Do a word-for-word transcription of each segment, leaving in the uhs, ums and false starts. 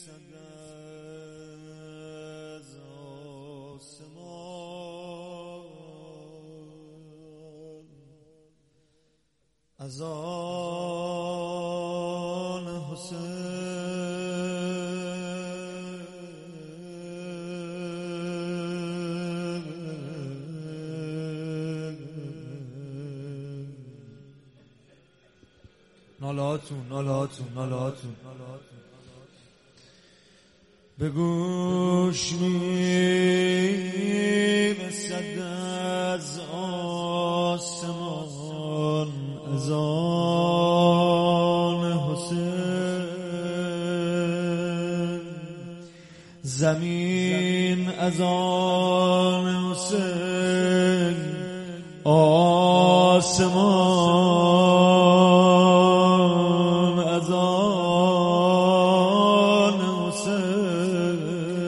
رسد از آسمان، از آن حسین نالاتون نالاتون نالاتون به گوش می‌رسد از آسمان، از آن حسین، زمین از آن حسین، آسمان از آن حسین.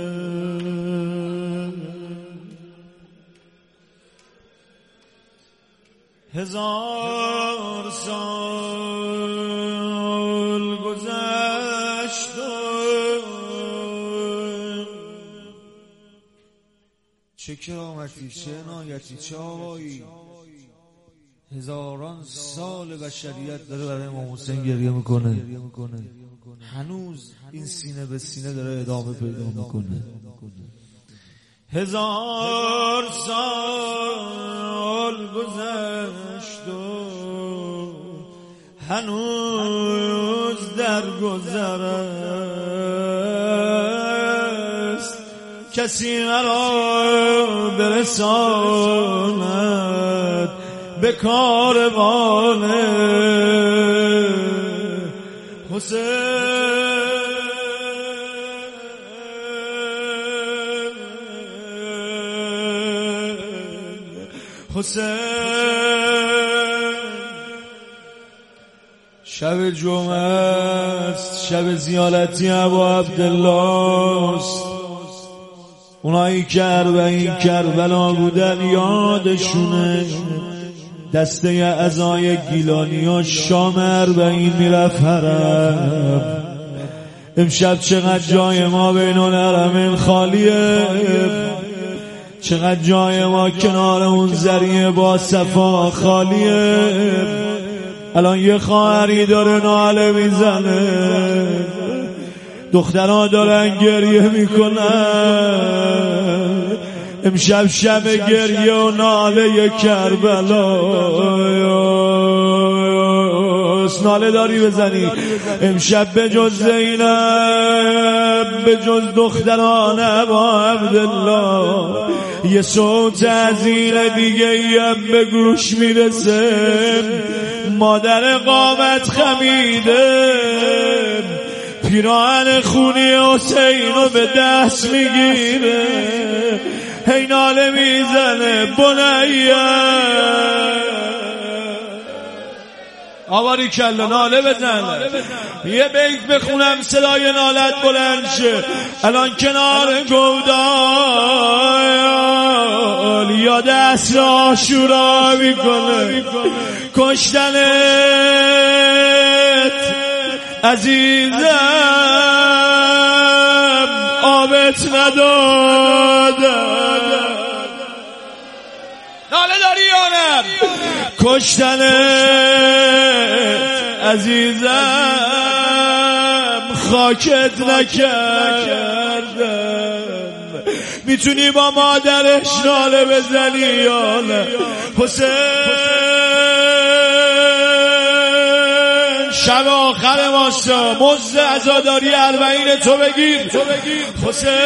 هزار سال گذشت چه کرامتی، چه عنایتی، چه آقایی. هزاران سال بشریت داره برای امام حسین گریه میکنه، هنوز این سینه به سینه داره ادامه پیدا میکنه. هزار سال گذشت و هنوز در گذر است، کسی مرا برساند به کاروان حسین. حسین شب جمعه است، شب زیارتی ابا عبدالله است. اونایی که اربعین کربلا بودن یادشونه دسته عزای گیلانی ها شام اربعین میرفت حرم. امشب چقدر جای ما بین الحرمین خالیه، چقدر جای ما کنار اون ذریعه با صفا خالیه. الان یه خواهری داره ناله میزنه، دخترها دارن گریه میکنن. امشب شب گریه و ناله کربلا، ناله داری بزنی. امشب به جز زینب، به جز دختران ابا عبدالله، یه صوت عزیز دیگه ایم به گوش میرسه. مادر قامت خمیده پیراهن خونی حسین رو به دست میگیره، هی ناله میزنه بنیه. آواری کلا ناله بزن، یه بیت بخونم صدای نالت بلند شه. الان کنار گودال یاد عصر عاشورا میکنه، کشتنت عزیزم آبت ندادم. ناله داری یانم کشتنت عزیزم خاکت نکردم. میتونی با مادرش ناله بزنی یا نه؟ حسین شب آخر ماستا مزد عزاداری اربعین تو بگیر حسین.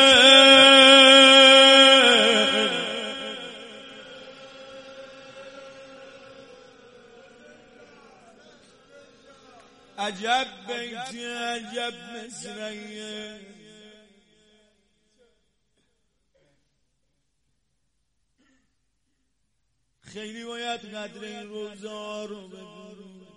عجب بیتی عجب مصرعیه، خیلی باید قدر این روزا رو بدونی،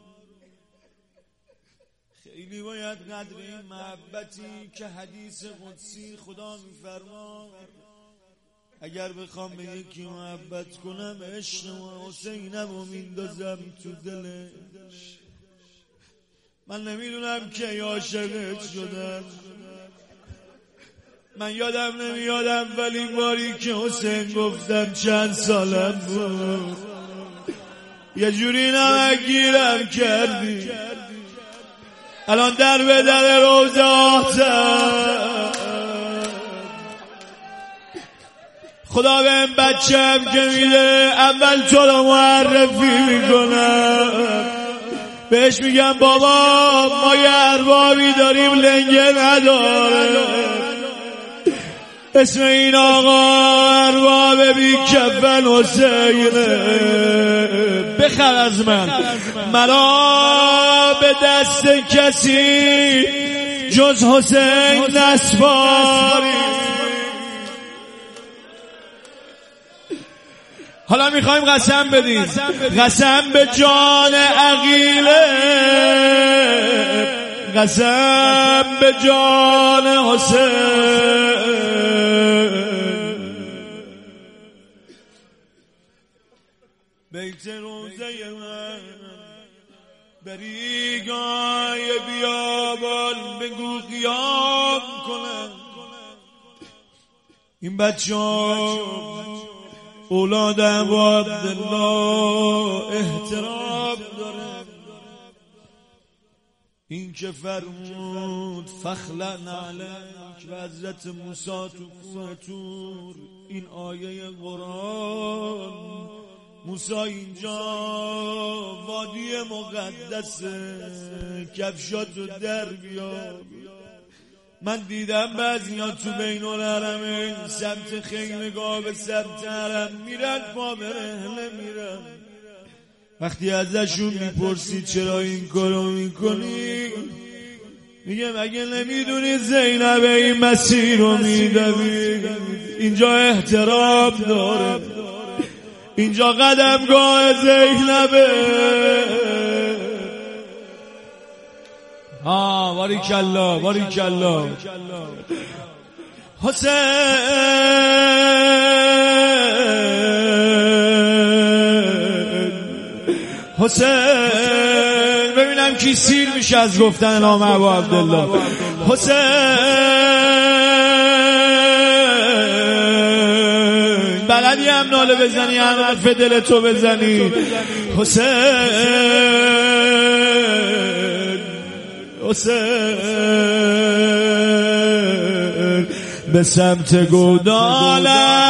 خیلی باید قدر این محبتی که حدیث قدسی خدا میفرما اگر بخوام به یکی محبت کنم عشق و حسینم و میندازم تو دلش. من نمیدونم که عاشقت شدم، من یادم نمیادم ولی باری که حسین گفتم چند سالم بود یه جوری نمکگیرم کردی. الان در به در روزه آتم خدا به این بچم که میده اول تو رو معرفی میکنم، بهش میگم بابا ما یه اربابی داریم لنگه نداره، اسم این آقا ارباب بی کفن حسینه، بخر از من مرا به دست کسی جز حسین نسپاری. حالا میخوایم قسم بدیم، قسم به جان عقیله، قسم به جان حسین. بیت روزه من بریگای بیابان بگو قیام کنم، این بچه اولاد ابو عبدالله احترام داره. این که فرمود فخلن علیک و حضرت موسی تو کوه طور، این آیه قرآن، موسی اینجا وادی مقدس، کفشاتو در بیار. من دیدم بعضی ها تو بین الحرمین سمت خیمگاه به سمت حرم میرن، پا برهنه میرن. وقتی ازشون میپرسی چرا این کارو میکنی، میگه مگه نمیدونی زینب این مسیر رو میدوی؟ اینجا احترام داره، اینجا قدمگاه زینبه. آه باریکالله باریکالله. حسین حسین ببینم کی سیر میشه از گفتن نام ابو عبدالله. حسین بلدی هم ناله بزنی، هم حرف دلتو بزنی. حسین حسین به سمت گودال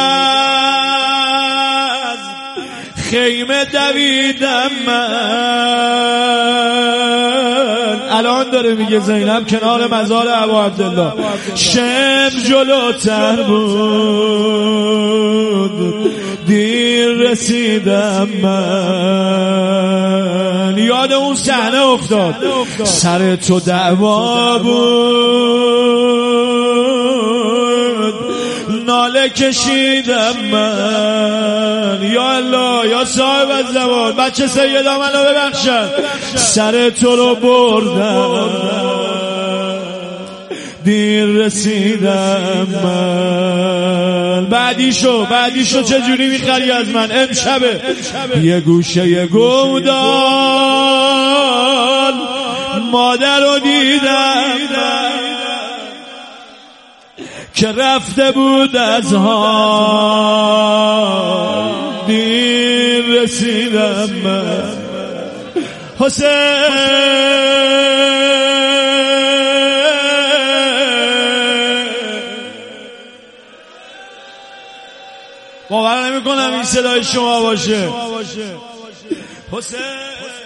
از خیمه دویدم من. الان داره میگه زینب کنار مزار ابو عبدالله، شم جلوتر بود دیر رسیدم من. یاد اون صحنه افتاد، سر تو دعوا بود ناله کشیدم من. یا الله یا صاحب الزمان، بچه سیدا منو ببخشن، سر تو رو بردم دیر رسیدم من. بعدیشو بعدیشو چجوری میخری از من؟ امشبه یه گوشه یه گودال مادر رو دیدم که رفته بود از حال، دیر رسیدم من. حسین باور نمی کنم این صدای شما باشه. حسین